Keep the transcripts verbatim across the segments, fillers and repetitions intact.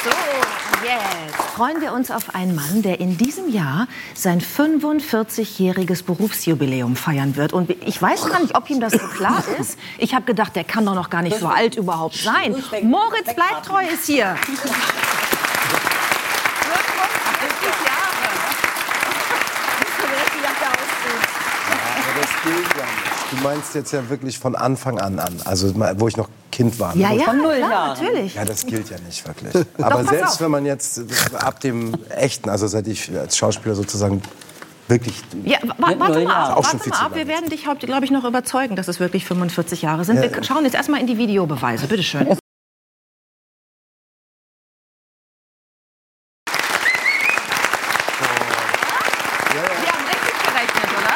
So, jetzt freuen wir uns auf einen Mann, der in diesem Jahr sein fünfundvierzigjähriges Berufsjubiläum feiern wird. Und ich weiß gar nicht, ob ihm das so klar ist. Ich habe gedacht, der kann doch noch gar nicht so alt überhaupt sein. Moritz Bleibtreu ist hier. Das gilt ja nicht. Du meinst jetzt ja wirklich von Anfang an an, also wo ich noch Kind war. Ja, ja, von null klar, Jahren. natürlich. Ja, das gilt ja nicht wirklich. Aber Doch, selbst auf. wenn man jetzt ab dem echten, also seit ich als Schauspieler sozusagen wirklich... Ja, wa warte mal ab, Auch schon warte viel mal zu ab. Wir lange. werden dich heute, glaube ich, noch überzeugen, dass es wirklich fünfundvierzig Jahre sind. Wir schauen jetzt erstmal in die Videobeweise. Bitte schön. Wir haben richtig gerechnet, oder?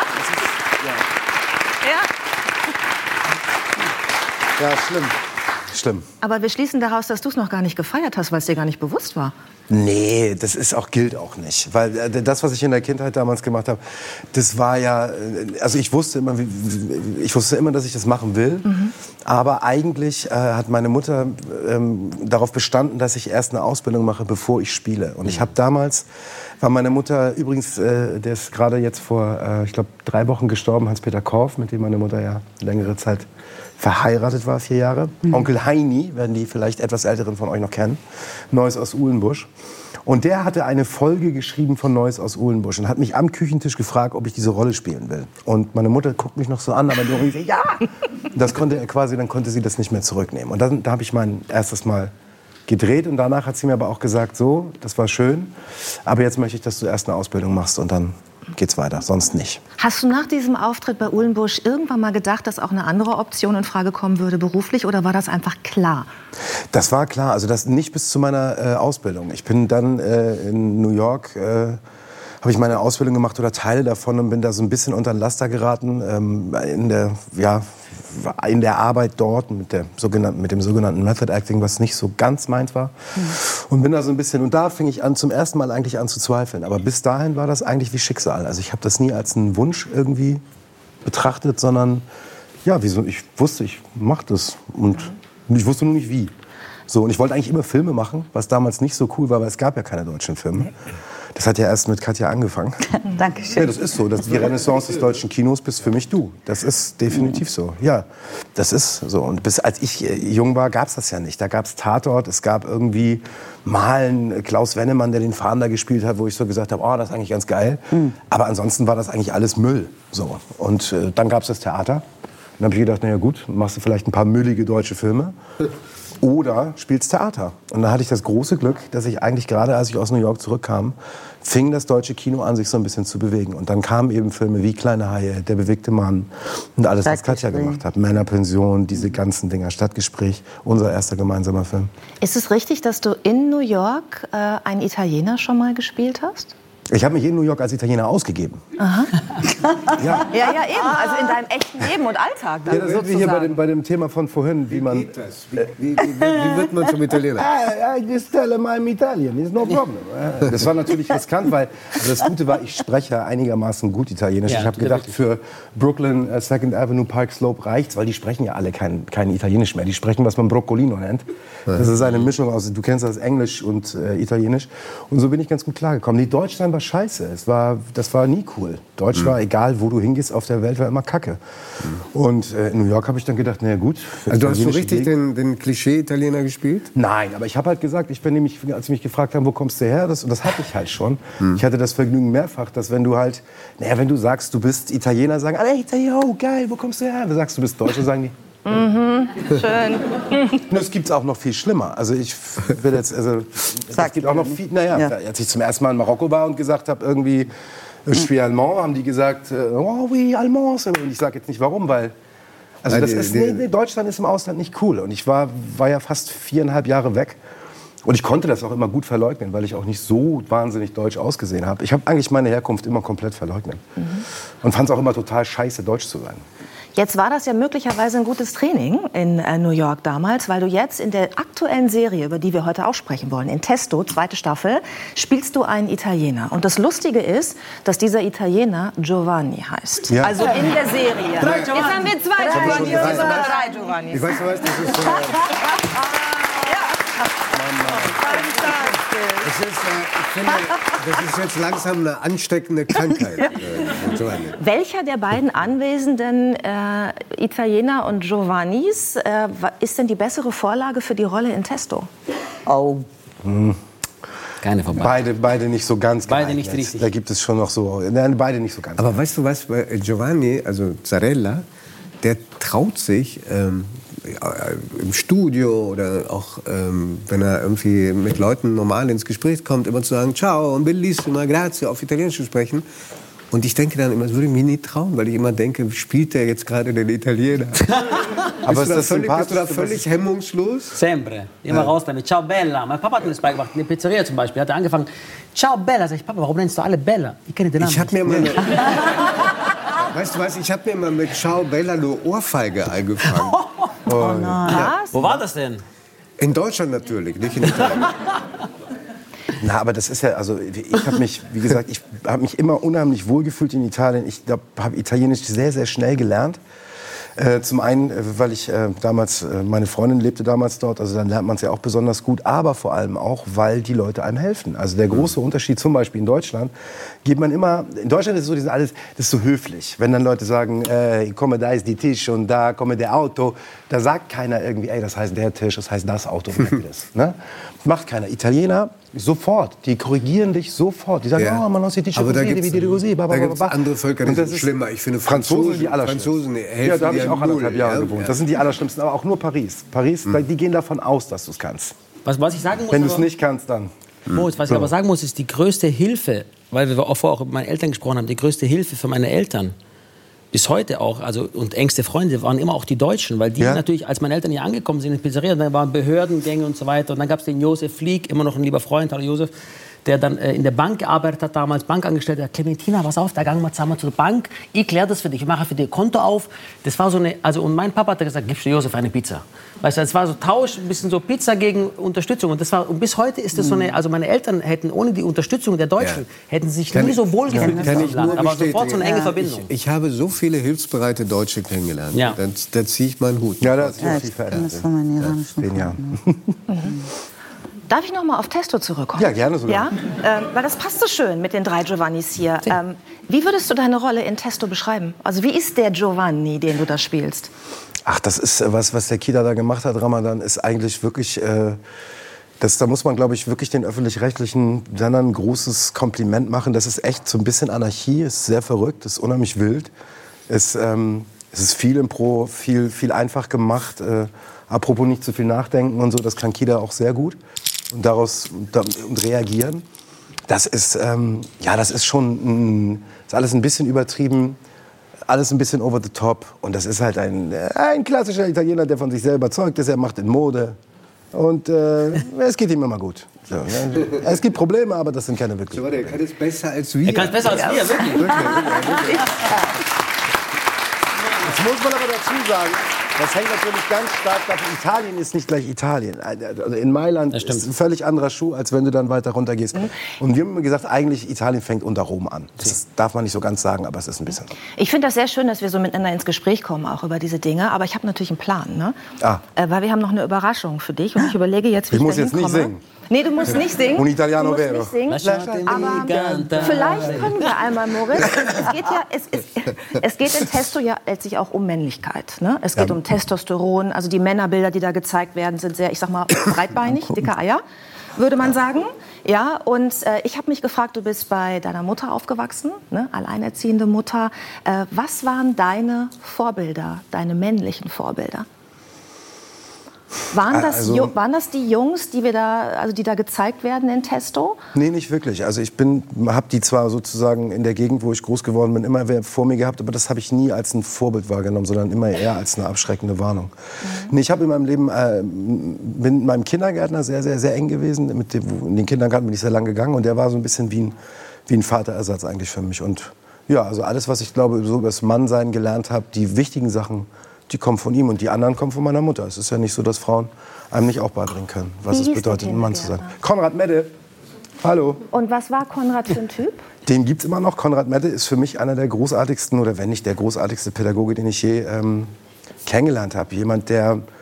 Ja. Ja, schlimm. Schlimm. Aber wir schließen daraus, dass du es noch gar nicht gefeiert hast, weil es dir gar nicht bewusst war. Nee, das ist auch, gilt auch nicht. Weil äh, das, was ich in der Kindheit damals gemacht habe, das war ja, äh, also ich wusste immer, wie, wie- ich wusste immer, dass ich das machen will. Mhm. Aber eigentlich äh, hat meine Mutter ähm, darauf bestanden, dass ich erst eine Ausbildung mache, bevor ich spiele. Und ich habe damals, war meine Mutter übrigens, äh, der ist gerade jetzt vor, äh, ich glaube, drei Wochen gestorben, Hans-Peter Korff, mit dem meine Mutter ja längere Zeit verheiratet war, vier Jahre. Onkel Heini, werden die vielleicht etwas Älteren von euch noch kennen. Neues aus Uhlenbusch. Und der hatte eine Folge geschrieben von Neues aus Uhlenbusch und hat mich am Küchentisch gefragt, ob ich diese Rolle spielen will. Und meine Mutter guckt mich noch so an, aber nur rief, ja! Das konnte er quasi, dann konnte sie das nicht mehr zurücknehmen. Und dann, da habe ich mein erstes Mal gedreht und danach hat sie mir aber auch gesagt, so, das war schön, aber jetzt möchte ich, dass du erst eine Ausbildung machst und dann geht's weiter, sonst nicht. Hast du nach diesem Auftritt bei Uhlenbusch irgendwann mal gedacht, dass auch eine andere Option in Frage kommen würde, beruflich, oder war das einfach klar? Das war klar, also das nicht bis zu meiner äh, Ausbildung. Ich bin dann äh, in New York, äh, habe ich meine Ausbildung gemacht oder Teile davon und bin da so ein bisschen unter den Laster geraten ähm, in der, ja, in der Arbeit dort mit, der sogenannten, mit dem sogenannten Method Acting, was nicht so ganz meins war. Mhm. Und bin da so ein bisschen, und da fing ich an, zum ersten Mal eigentlich an zu zweifeln. Aber bis dahin war das eigentlich wie Schicksal. Also ich habe das nie als einen Wunsch irgendwie betrachtet, sondern ja, wieso, ich wusste, ich mache das. Und ich wusste nur nicht wie. So, und ich wollte eigentlich immer Filme machen, was damals nicht so cool war, weil es gab ja keine deutschen Filme. Das hat ja erst mit Katja angefangen. Dankeschön. Ja, das ist so. Das, die Renaissance des deutschen Kinos bist für mich du. Das ist definitiv so. Ja, das ist so. Und bis als ich äh, jung war, gab es das ja nicht. Da gab es Tatort, es gab irgendwie mal einen Klaus Wennemann, der den Fahnder gespielt hat, wo ich so gesagt habe, oh, das ist eigentlich ganz geil. Mhm. Aber ansonsten war das eigentlich alles Müll. So. Und äh, dann gab es das Theater. Und dann habe ich gedacht, na ja gut, machst du vielleicht ein paar müllige deutsche Filme. Oder spielst Theater. Und da hatte ich das große Glück, dass ich eigentlich gerade, als ich aus New York zurückkam, fing das deutsche Kino an, sich so ein bisschen zu bewegen. Und dann kamen eben Filme wie Kleine Haie, Der bewegte Mann und alles, was Katja gemacht hat. Männerpension, diese ganzen Dinger, Stadtgespräch, unser erster gemeinsamer Film. Ist es richtig, dass du in New York äh, einen Italiener schon mal gespielt hast? Ich habe mich in New York als Italiener ausgegeben. Aha. Ja. Ja, ja, eben. Also in deinem echten Leben und Alltag. Dann Ja, das sind wir hier bei dem, bei dem Thema von vorhin, wie man... Wie, wie, wie, wie wird man zum Italiener? I, I just tell him I'm Italian, it's no problem. Das war natürlich riskant, weil also das Gute war, ich spreche einigermaßen gut Italienisch. Ja, ich habe gedacht, für Brooklyn, uh, Second Avenue, Park Slope reicht's, weil die sprechen ja alle kein, kein Italienisch mehr. Die sprechen, was man Broccolino nennt. Das ist eine Mischung aus, du kennst das Englisch und äh, Italienisch. Und so bin ich ganz gut klargekommen. Die Deutschland war scheiße. Es war, das war nie cool. Deutsch mhm. war, egal wo du hingehst auf der Welt, war immer Kacke. Mhm. Und äh, in New York habe ich dann gedacht, na ja gut. Also du hast so richtig den, den Klischee-Italiener gespielt? Nein, aber ich habe halt gesagt, ich bin nämlich, als sie mich gefragt haben, wo kommst du her, das, und das hatte ich halt schon. Mhm. Ich hatte das Vergnügen mehrfach, dass wenn du halt, naja, wenn du sagst, du bist Italiener, sagen alle, hey, Italiener, oh geil, wo kommst du her? Wenn du sagst, du bist Deutscher, sagen die, Mhm, schön. nur es gibt auch noch viel schlimmer. Also ich will jetzt, also es gibt auch noch viel, naja, ja. Als ich zum ersten Mal in Marokko war und gesagt habe, irgendwie, je suis allemand, haben die gesagt, oh oui, allemand. Und ich sage jetzt nicht warum, weil, also das ist, nee, nee, Deutschland ist im Ausland nicht cool. Und ich war, war ja fast viereinhalb Jahre weg. Und ich konnte das auch immer gut verleugnen, weil ich auch nicht so wahnsinnig deutsch ausgesehen habe. Ich habe eigentlich meine Herkunft immer komplett verleugnet. Mhm. Und fand es auch immer total scheiße, deutsch zu sein. Jetzt war das ja möglicherweise ein gutes Training in äh, New York damals, weil du jetzt in der aktuellen Serie, über die wir heute auch sprechen wollen, in Testo, zweite Staffel, spielst du einen Italiener. Und das Lustige ist, dass dieser Italiener Giovanni heißt. Ja. Also in der Serie. Drei Jetzt haben wir zwei Giovanni. Ich weiß, Drei Giovanni. ich weiß, du weißt, das ist... Äh, Ja. Das ist, äh, ich finde, das ist jetzt langsam eine ansteckende Krankheit. Ja. Äh, Welcher der beiden anwesenden äh, Italiener und Giovannis äh, ist denn die bessere Vorlage für die Rolle in Testo? Oh. Hm. Keine von beiden. Beide, beide nicht so ganz Beide geeignet. nicht richtig. Da gibt es schon noch so, nein, beide nicht so ganz. Aber weißt du was, Giovanni, also Zarella, der traut sich ähm, im Studio oder auch ähm, wenn er irgendwie mit Leuten normal ins Gespräch kommt, immer zu sagen, ciao und bellissima, grazie, auf Italienisch zu sprechen. Und ich denke dann immer, das würde ich mir nie trauen, weil ich immer denke, spielt der jetzt gerade den Italiener? Aber bist, du ist das völlig, bist du da sympathisch? völlig hemmungslos? Sempre. Immer ja. raus damit. Ciao Bella. Mein Papa hat mir das beigebracht. In der Pizzeria zum Beispiel. Hat er angefangen. Ciao Bella. Sag ich, Papa, warum nennst du alle Bella? Ich kenne den Namen. Ich habe mir mal... Weißt du was, ich habe mir mal mit Ciao Bella eine Ohrfeige eingefangen. Oh, oh nein. Ja. Wo war das denn? In Deutschland natürlich, nicht in Italien. Na, aber das ist ja, also ich habe mich, wie gesagt, ich habe mich immer unheimlich wohlgefühlt in Italien. Ich habe Italienisch sehr, sehr schnell gelernt. Äh, zum einen, äh, weil ich äh, damals, äh, meine Freundin lebte damals dort, also dann lernt man es ja auch besonders gut, aber vor allem auch, weil die Leute einem helfen. Also der große Unterschied zum Beispiel in Deutschland, geht man immer, in Deutschland ist es so, die sind alles, das ist so höflich. Wenn dann Leute sagen, äh, komme, da ist die Tisch und da komme der Auto, da sagt keiner irgendwie, ey, das heißt der Tisch, das heißt das Auto, das, ne? Macht keiner. Italiener, sofort, die korrigieren dich sofort. Die sagen, ja. oh, man muss die Tisch, aber da gibt es andere andere Völker, die sind schlimmer. Ich finde Franzosen, die Franzosen helfen ja, da habe ich auch null, anderthalb Jahre ja? gewohnt. Das sind die allerschlimmsten, aber auch nur Paris. Paris, mhm. die gehen davon aus, dass du es kannst. Was, was ich sagen muss, wenn du es nicht kannst, dann. Moritz, was ich aber sagen muss, ist die größte Hilfe, weil wir auch vorher auch mit meinen Eltern gesprochen haben, die größte Hilfe für meine Eltern bis heute auch, also und engste Freunde waren immer auch die Deutschen, weil die ja. natürlich, als meine Eltern hier angekommen sind in die Pizzeria, dann waren Behördengänge und so weiter und dann gab es den Josef Flieg, immer noch ein lieber Freund, hallo Josef, der dann äh, in der Bank gearbeitet hat, damals Bankangestellter, Clementina, pass auf, da gehen wir zusammen zur Bank, ich kläre das für dich, ich mache für dich Konto auf. Das war so eine, also und mein Papa hat gesagt, gibst du Josef eine Pizza. Weißt du, es war so Tausch, ein bisschen so Pizza gegen Unterstützung und das war, und bis heute ist das so eine, also meine Eltern hätten ohne die Unterstützung der Deutschen, ja. hätten sich kann nie so wohl gefühlt in diesem Land, aber sofort so eine enge ja. Verbindung. Ich, ich habe so viele hilfsbereite Deutsche kennengelernt, ja. da, da ziehe ich meinen Hut. Ja, das ist ja, viel verändert. Das von meinen iranischen Zehn Jahren. Darf ich noch mal auf Testo zurückkommen? Ja, gerne sogar. Ja? Ähm, weil das passt so schön mit den drei Giovannis hier. Ähm, wie würdest du deine Rolle in Testo beschreiben? Also wie ist der Giovanni, den du da spielst? Ach, das ist was, was der Kida da gemacht hat, Ramadan, ist eigentlich wirklich... Äh, das, da muss man, glaube ich, wirklich den öffentlich-rechtlichen Sendern ein großes Kompliment machen. Das ist echt so ein bisschen Anarchie, ist sehr verrückt, ist unheimlich wild. Es, ähm, es ist viel Impro, viel, viel einfach gemacht. Äh, apropos nicht zu viel nachdenken und so, das kann Kida auch sehr gut. Und daraus da, und reagieren. Das ist, ähm, ja, das ist schon, ein, ist alles ein bisschen übertrieben, alles ein bisschen over the top. Und das ist halt ein, ein klassischer Italiener, der von sich sehr überzeugt ist. Er macht in Mode. Und äh, es geht ihm immer gut. So, ja. Es gibt Probleme, aber das sind keine wirklichen. So, der kann es besser als wir. Er kann es besser als wir, wirklich. wirklich, wirklich. Das muss man aber dazu sagen. Das hängt natürlich ganz stark davon. Italien ist nicht gleich Italien. Also in Mailand ist ein völlig anderer Schuh, als wenn du dann weiter runter gehst. Mhm. Und wir haben immer gesagt, eigentlich Italien fängt unter Rom an. Das darf man nicht so ganz sagen, aber es ist ein bisschen so. Ich finde das sehr schön, dass wir so miteinander ins Gespräch kommen, auch über diese Dinge. Aber ich habe natürlich einen Plan, ne? Ah. Äh, weil wir haben noch eine Überraschung für dich. Und ich überlege jetzt, wie ich, ich muss da jetzt nicht hinkomme. singen. Nee, du musst nicht singen. Un italiano du musst vero. nicht singen. Aber vielleicht können wir einmal, Moritz. Es geht, ja, es, es, es geht in Testo ja letztlich auch um Männlichkeit. Ne? Es geht ja. um Testosteron. Also die Männerbilder, die da gezeigt werden, sind sehr, ich sag mal, breitbeinig, dicke Eier, würde man sagen. Ja, und äh, ich habe mich gefragt, du bist bei deiner Mutter aufgewachsen, ne? Alleinerziehende Mutter. Äh, was waren deine Vorbilder, deine männlichen Vorbilder? Waren das, also, waren das die Jungs, die wir da, also die da gezeigt werden in Testo? Nee, nicht wirklich. Also ich bin, habe die zwar sozusagen in der Gegend, wo ich groß geworden bin, immer wer vor mir gehabt, aber das habe ich nie als ein Vorbild wahrgenommen, sondern immer eher als eine abschreckende Warnung. Mhm. Nee, ich habe in meinem Leben, äh, bin mit meinem Kindergärtner sehr, sehr, sehr eng gewesen. Mit dem, in den Kindergarten bin ich sehr lang gegangen und der war so ein bisschen wie ein, wie ein Vaterersatz eigentlich für mich. Und ja, also alles, was ich glaube, so über das Mannsein gelernt habe, die wichtigen Sachen, die kommen von ihm und die anderen kommen von meiner Mutter. Es ist ja nicht so, dass Frauen einem nicht auch beibringen können, was es bedeutet, ein Mann zu sein. Konrad Medde, hallo. Und was war Konrad für ein Typ? Den gibt's immer noch. Konrad Medde ist für mich einer der großartigsten, oder wenn nicht der großartigste Pädagoge, den ich je ähm, kennengelernt habe. Jemand, der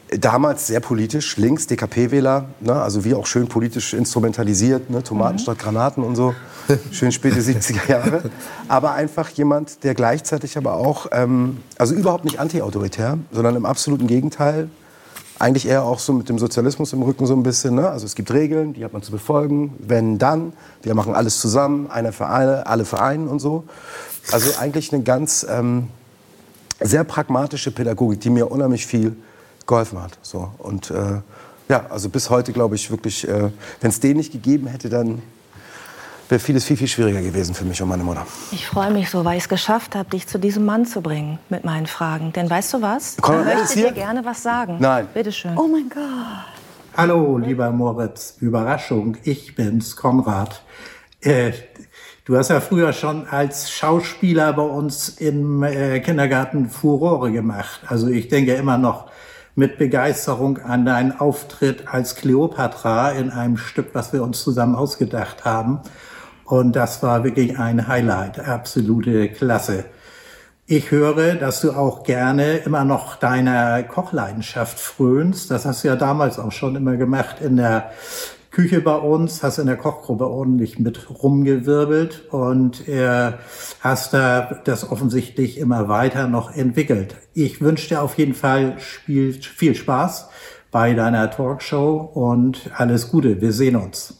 Damals sehr politisch, links, D K P-Wähler, ne, also wir auch schön politisch instrumentalisiert, ne, Tomaten mhm. statt Granaten und so, schön späte siebziger Jahre. Aber einfach jemand, der gleichzeitig aber auch, ähm, also überhaupt nicht anti-autoritär, sondern im absoluten Gegenteil, eigentlich eher auch so mit dem Sozialismus im Rücken so ein bisschen, ne? Also es gibt Regeln, die hat man zu befolgen, wenn, dann, wir machen alles zusammen, einer für alle, alle für einen und so. Also eigentlich eine ganz ähm, sehr pragmatische Pädagogik, die mir unheimlich viel geholfen hat. So. Und äh, ja, also bis heute glaube ich wirklich, äh, wenn es den nicht gegeben hätte, dann wäre vieles viel, viel schwieriger gewesen für mich und meine Mutter. Ich freue mich so, weil ich es geschafft habe, dich zu diesem Mann zu bringen mit meinen Fragen. Denn weißt du was? Konrad, ich ist möchte hier? dir gerne was sagen. Nein. Bitte schön. Oh mein Gott. Hallo, lieber Moritz. Überraschung, ich bin's, Konrad. Äh, du hast ja früher schon als Schauspieler bei uns im äh, Kindergarten Furore gemacht. Also ich denke immer noch mit Begeisterung an deinen Auftritt als Kleopatra in einem Stück, was wir uns zusammen ausgedacht haben. Und das war wirklich ein Highlight, absolute Klasse. Ich höre, dass du auch gerne immer noch deiner Kochleidenschaft frönst. Das hast du ja damals auch schon immer gemacht in der Küche bei uns, hast in der Kochgruppe ordentlich mit rumgewirbelt und äh, hast da das offensichtlich immer weiter noch entwickelt. Ich wünsche dir auf jeden Fall viel, viel Spaß bei deiner Talkshow und alles Gute. Wir sehen uns.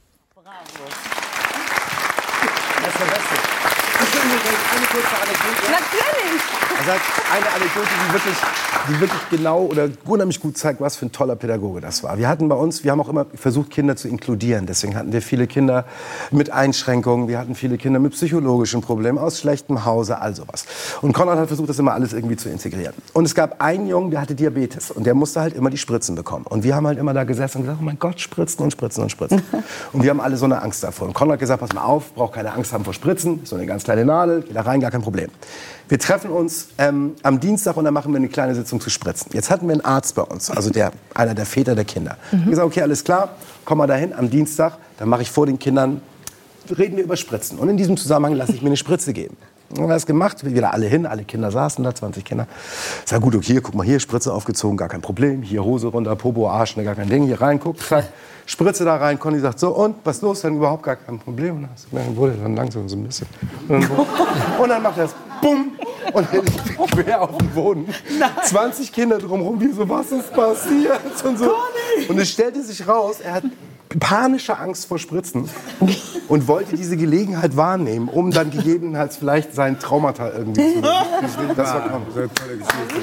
Eine kurze Anekdote. Natürlich. Er sagt eine Anekdote, die wirklich, die wirklich genau oder unheimlich gut zeigt, was für ein toller Pädagoge das war. Wir hatten bei uns, wir haben auch immer versucht, Kinder zu inkludieren. Deswegen hatten wir viele Kinder mit Einschränkungen, wir hatten viele Kinder mit psychologischen Problemen, aus schlechtem Hause, all sowas. Und Konrad hat versucht, das immer alles irgendwie zu integrieren. Und es gab einen Jungen, der hatte Diabetes und der musste halt immer die Spritzen bekommen. Und wir haben halt immer da gesessen und gesagt, oh mein Gott, Spritzen und Spritzen und Spritzen. Und wir haben alle so eine Angst davor. Und Konrad hat gesagt, pass mal auf, braucht keine Angst haben vor Spritzen, so eine ganz kleine Nadel, geh da rein, gar kein Problem. Wir treffen uns ähm, am Dienstag und dann machen wir eine kleine Sitzung zu Spritzen. Jetzt hatten wir einen Arzt bei uns, also der, einer der Väter der Kinder. Mhm. Ich habe gesagt, okay, alles klar, komm mal dahin am Dienstag, dann mache ich vor den Kindern, reden wir über Spritzen. Und in diesem Zusammenhang lasse ich mir eine Spritze geben. Dann haben wir das gemacht, wir wieder alle hin, alle Kinder saßen da, zwanzig Kinder. Ich sag, gut, okay, guck mal hier, Spritze aufgezogen, gar kein Problem. Hier Hose runter, Popo, Arsch, ne, gar kein Ding. Hier rein, guck, zack, Spritze da rein. Conny sagt, so, und, was ist los? Dann überhaupt gar kein Problem. Und dann wurde dann langsam so ein bisschen. Und dann, und dann macht er das, bumm, und er liegt quer auf dem Boden. Nein. zwanzig Kinder drumherum, wie so, was ist passiert? Und, so. Und es stellte sich raus, er hat panische Angst vor Spritzen und wollte diese Gelegenheit wahrnehmen, um dann gegebenenfalls vielleicht sein Traumata irgendwie zu lösen. Das war kaum. Sehr tolle Geschichte.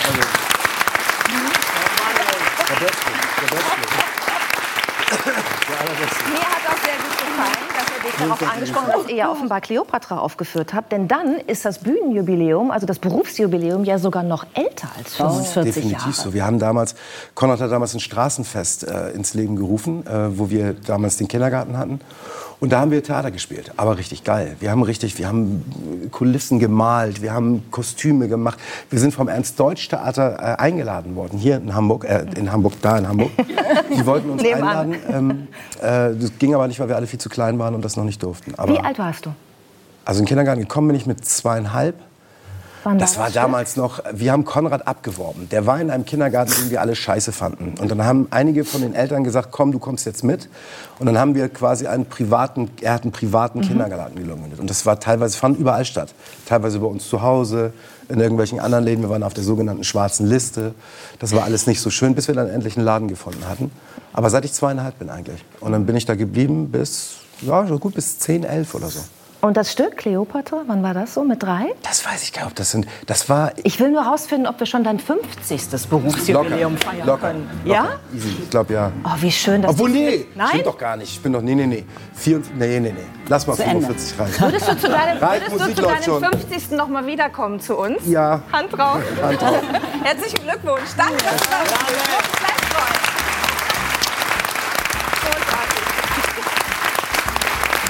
Der Beste, der Beste. Der Allerbeste. Mir hat auch sehr gut gefallen, dass er dich darauf angesprochen hat, dass ihr ja offenbar Kleopatra aufgeführt habt. Denn dann ist das Bühnenjubiläum, also das Berufsjubiläum, ja sogar noch älter als fünfundvierzig Definitiv Jahre. so. Wir haben damals, Konrad hat damals ein Straßenfest äh, ins Leben gerufen, äh, wo wir damals den Kindergarten hatten. Und da haben wir Theater gespielt, aber richtig geil. Wir haben richtig, wir haben Kulissen gemalt, wir haben Kostüme gemacht. Wir sind vom Ernst-Deutsch-Theater äh, eingeladen worden, hier in Hamburg, äh, in Hamburg, da in Hamburg. Die wollten uns einladen. Ähm, äh, das ging aber nicht, weil wir alle viel zu klein waren und das noch nicht durften. Aber, Wie alt warst du? also in den Kindergarten gekommen bin ich mit zweieinhalb. Wann Das war damals noch, wir haben Konrad abgeworben. Der war in einem Kindergarten, den wir alle scheiße fanden. Und dann haben einige von den Eltern gesagt, komm, du kommst jetzt mit. Und dann haben wir quasi einen privaten, er hat einen privaten mhm. Kindergarten gegründet. Und das war teilweise, fand überall statt. Teilweise bei uns zu Hause, in irgendwelchen anderen Läden. Wir waren auf der sogenannten schwarzen Liste. Das war alles nicht so schön, bis wir dann endlich einen Laden gefunden hatten. Aber seit ich zweieinhalb bin eigentlich. Und dann bin ich da geblieben bis, ja, so gut bis zehn, elf oder so. Und das Stück Kleopatra, wann war das so? Mit drei? Das weiß ich gar nicht, ob das sind, das war... Ich will nur herausfinden, ob wir schon dein fünfzigstes Berufsjubiläum Locker, feiern locker, können. locker, Ja? easy. Ich glaube, ja. Oh, wie schön, dass Obwohl, du- nee, Nein? stimmt doch gar nicht. Ich bin doch, nee, nee, nee. vierundvierzig, nee, nee, nee. Lass mal fünfundvierzig rein. Würdest du zu deinem, Ralf, würdest du Musik zu läuft deinem schon. fünfzigsten noch mal wiederkommen zu uns? Ja. Hand drauf. Hand drauf. Herzlichen Glückwunsch. Danke. Danke.